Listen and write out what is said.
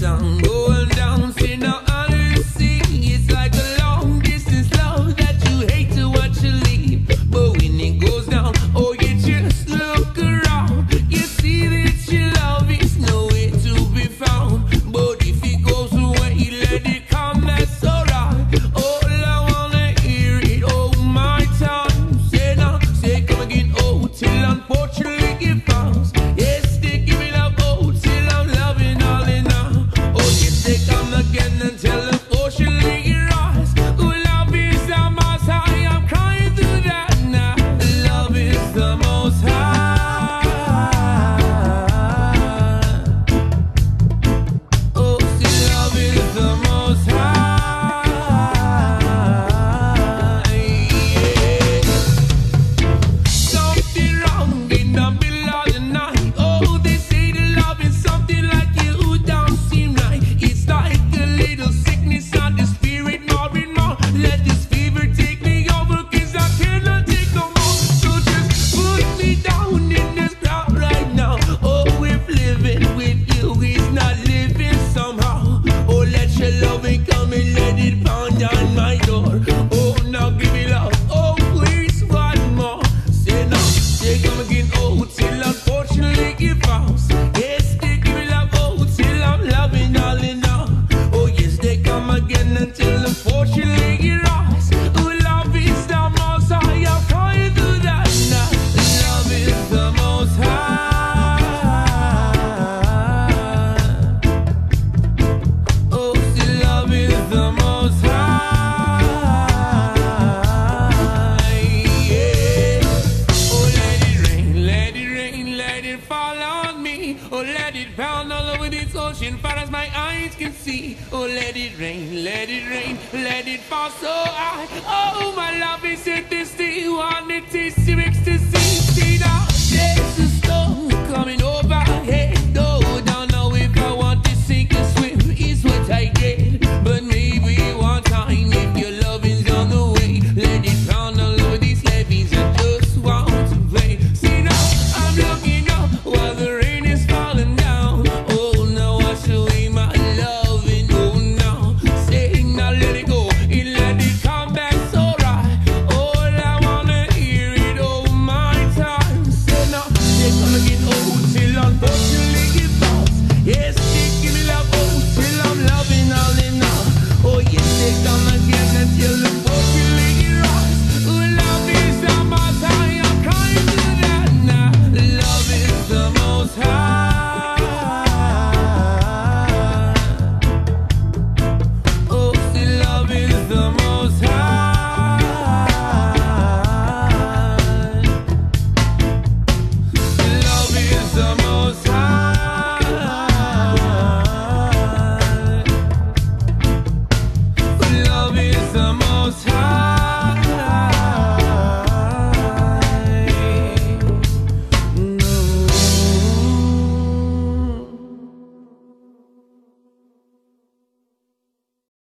sun going down, see now under the sea. It's like a long distance love that you hate to watch you leave. But when it goes down, oh, you just look around. You see that your love is nowhere to be found. But if it goes away, let it come, that's alright. All I wanna hear it, oh my time. Say now, say come again, oh, till unfortunately it bounce. Yes, they give it up, oh, till I'm loving all in now. Oh, yes, they come again until unfortunately it rise. Oh, love is the most high, I'm crying through that now. Love is the most high. Oh, see, love is the most high. Yeah. Something wrong in the middle of the night. Oh, they say the love is something like you don't seem right. It's like a little sickness on the spirit, more and more. Let this fever take me over, 'cause I cannot take no more. So just put me down in this ground right now. Oh, if living with you is not living somehow. Oh, let your loving come and let it pound on my door. Oh, now give me love. Oh, please, one more. Say now, say come again. Oh, till unfortunately it falls. Yes, they give me love. Oh, till I'm loving all in all. Oh, yes, they come again until unfortunately it rise. Oh, love is the most high. I'm crying through that now. Love is the most high. Oh, see, love is the most high. Yeah. Oh, let it rain, let it rain, let it fall on me. Oh, let it pound all over this ocean, far as my eyes can see. Oh, let it rain, let it rain, let it fall so high. Oh, my love is in this thing, one it is ecstasy. See now, there's a storm coming overhead.